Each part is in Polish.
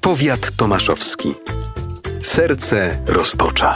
Powiat tomaszowski. Serce Roztocza.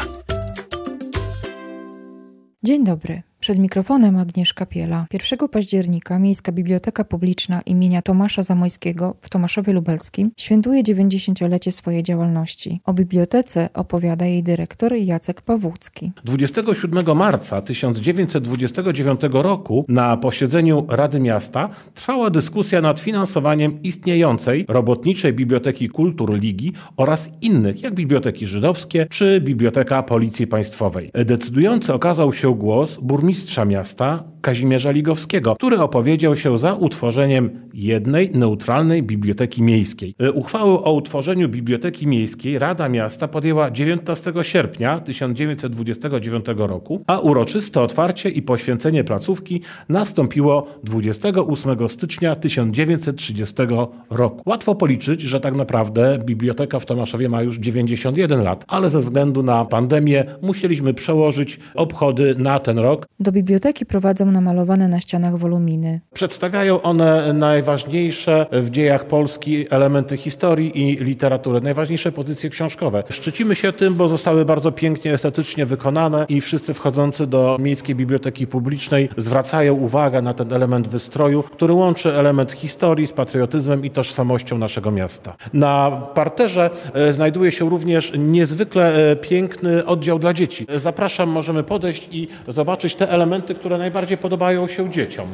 Dzień dobry. Przed mikrofonem Agnieszka Piela. 1 października Miejska Biblioteka Publiczna imienia Tomasza Zamojskiego w Tomaszowie Lubelskim świętuje 90-lecie swojej działalności. O bibliotece opowiada jej dyrektor Jacek Pawłucki. 27 marca 1929 roku na posiedzeniu Rady Miasta trwała dyskusja nad finansowaniem istniejącej Robotniczej Biblioteki Kultur Ligi oraz innych, jak biblioteki żydowskie czy Biblioteka Policji Państwowej. Decydujący okazał się głos burmistrza miasta Kazimierza Ligowskiego, który opowiedział się za utworzeniem jednej neutralnej biblioteki miejskiej. Uchwałę o utworzeniu biblioteki miejskiej Rada Miasta podjęła 19 sierpnia 1929 roku, a uroczyste otwarcie i poświęcenie placówki nastąpiło 28 stycznia 1930 roku. Łatwo policzyć, że tak naprawdę biblioteka w Tomaszowie ma już 91 lat, ale ze względu na pandemię musieliśmy przełożyć obchody na ten rok. Do biblioteki prowadzą namalowane na ścianach woluminy. Przedstawiają one najważniejsze w dziejach Polski elementy historii i literatury, najważniejsze pozycje książkowe. Szczycimy się tym, bo zostały bardzo pięknie, estetycznie wykonane i wszyscy wchodzący do Miejskiej Biblioteki Publicznej zwracają uwagę na ten element wystroju, który łączy element historii z patriotyzmem i tożsamością naszego miasta. Na parterze znajduje się również niezwykle piękny oddział dla dzieci. Zapraszam, możemy podejść i zobaczyć te elementy, które najbardziej podobają się dzieciom.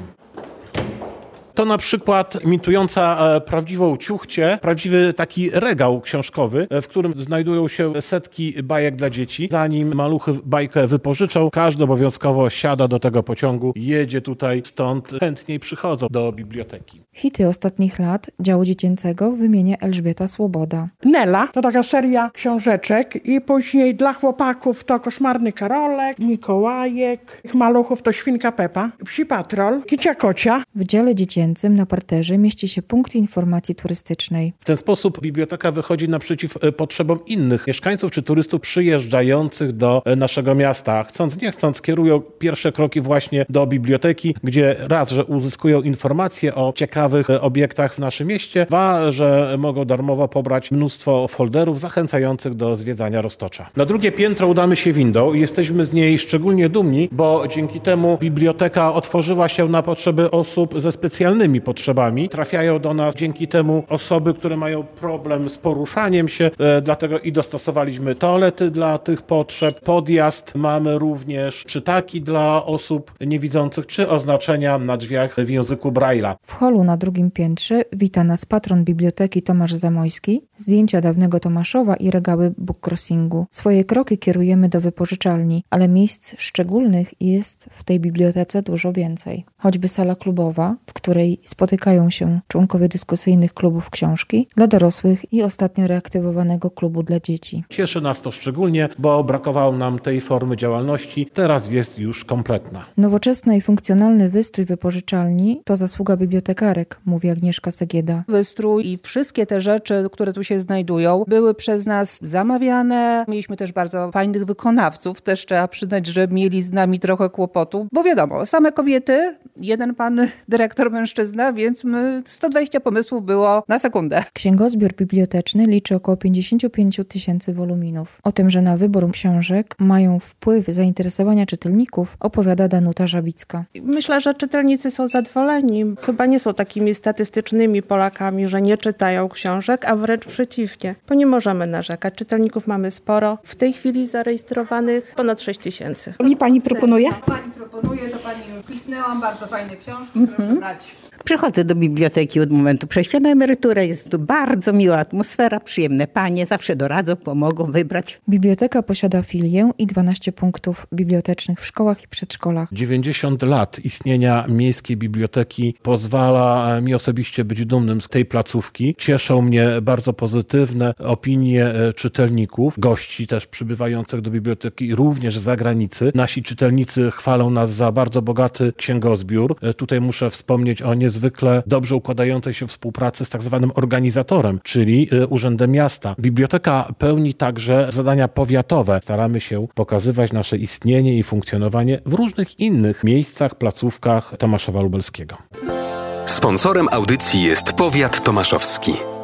To na przykład imitująca prawdziwą ciuchcię, prawdziwy taki regał książkowy, w którym znajdują się setki bajek dla dzieci. Zanim maluchy bajkę wypożyczą, każdy obowiązkowo siada do tego pociągu, jedzie tutaj, stąd chętniej przychodzą do biblioteki. Hity ostatnich lat działu dziecięcego wymienia Elżbieta Słoboda. Nela to taka seria książeczek i później dla chłopaków to Koszmarny Karolek, Mikołajek, maluchów to Świnka Pepa, Psi Patrol, Kicia Kocia. W dziale dziecięcym na parterze mieści się punkt informacji turystycznej. W ten sposób biblioteka wychodzi naprzeciw potrzebom innych mieszkańców czy turystów przyjeżdżających do naszego miasta. Chcąc nie chcąc kierują pierwsze kroki właśnie do biblioteki, gdzie raz, że uzyskują informacje o ciekawych obiektach w naszym mieście, dwa, że mogą darmowo pobrać mnóstwo folderów zachęcających do zwiedzania Roztocza. Na drugie piętro udamy się windą i jesteśmy z niej szczególnie dumni, bo dzięki temu biblioteka otworzyła się na potrzeby osób ze specjalnymi potrzebami. Trafiają do nas dzięki temu osoby, które mają problem z poruszaniem się, dlatego i dostosowaliśmy toalety dla tych potrzeb. Podjazd mamy również czytaki dla osób niewidzących, czy oznaczenia na drzwiach w języku Braille'a. W holu na drugim piętrze wita nas patron biblioteki Tomasz Zamojski, zdjęcia dawnego Tomaszowa i regały bookcrossingu. Swoje kroki kierujemy do wypożyczalni, ale miejsc szczególnych jest w tej bibliotece dużo więcej. Choćby sala klubowa, w której spotykają się członkowie dyskusyjnych klubów książki dla dorosłych i ostatnio reaktywowanego klubu dla dzieci. Cieszy nas to szczególnie, bo brakowało nam tej formy działalności. Teraz jest już kompletna. Nowoczesny i funkcjonalny wystrój wypożyczalni to zasługa bibliotekarek, mówi Agnieszka Segieda. Wystrój i wszystkie te rzeczy, które tu się znajdują, były przez nas zamawiane. Mieliśmy też bardzo fajnych wykonawców. Też trzeba przyznać, że mieli z nami trochę kłopotu, bo wiadomo, same kobiety, jeden pan dyrektor mężczyzna, więc 120 pomysłów było na sekundę. Księgozbiór biblioteczny liczy około 55 000 woluminów. O tym, że na wybór książek mają wpływ zainteresowania czytelników, opowiada Danuta Żabicka. Myślę, że czytelnicy są zadowoleni. Chyba nie są takimi statystycznymi Polakami, że nie czytają książek, a wręcz przeciwnie. Bo nie możemy narzekać. Czytelników mamy sporo. W tej chwili zarejestrowanych ponad 6 000. Mi pani proponuje? Pani proponuje, to pani już kliknęłam. Bardzo fajne książki, proszę brać. Przychodzę do biblioteki od momentu przejścia na emeryturę. Jest tu bardzo miła atmosfera, przyjemne panie. Zawsze doradzą, pomogą wybrać. Biblioteka posiada filię i 12 punktów bibliotecznych w szkołach i przedszkolach. 90 lat istnienia Miejskiej Biblioteki pozwala mi osobiście być dumnym z tej placówki. Cieszą mnie bardzo pozytywne opinie czytelników, gości też przybywających do biblioteki, również z zagranicy. Nasi czytelnicy chwalą nas za bardzo bogaty księgozbiór. Tutaj muszę wspomnieć o niezwykle dobrze układającej się współpracy z tak zwanym organizatorem, czyli Urzędem Miasta. Biblioteka pełni także zadania powiatowe. Staramy się pokazywać nasze istnienie i funkcjonowanie w różnych innych miejscach, placówkach Tomaszowa Lubelskiego. Sponsorem audycji jest Powiat Tomaszowski.